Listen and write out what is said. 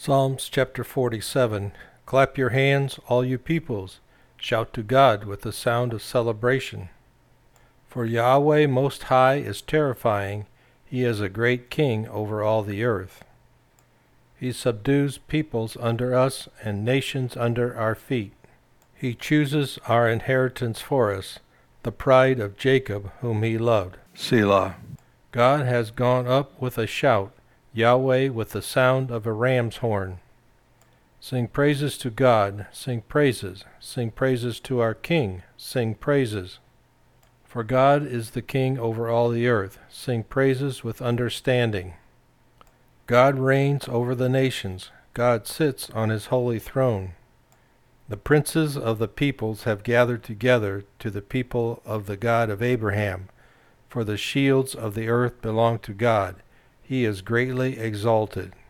Psalms chapter 47. Clap your hands, all you peoples. Shout to God with the sound of celebration. For Yahweh Most High is terrifying. He is a great king over all the earth. He subdues peoples under us and nations under our feet. He chooses our inheritance for us, the pride of Jacob whom he loved. Selah. God has gone up with a shout, Yahweh with the sound of a ram's horn. Sing praises to God, sing praises to our King, sing praises. For God is the King over all the earth, sing praises with understanding. God reigns over the nations, God sits on his holy throne. The princes of the peoples have gathered together to the people of the God of Abraham, for the shields of the earth belong to God. He is greatly exalted.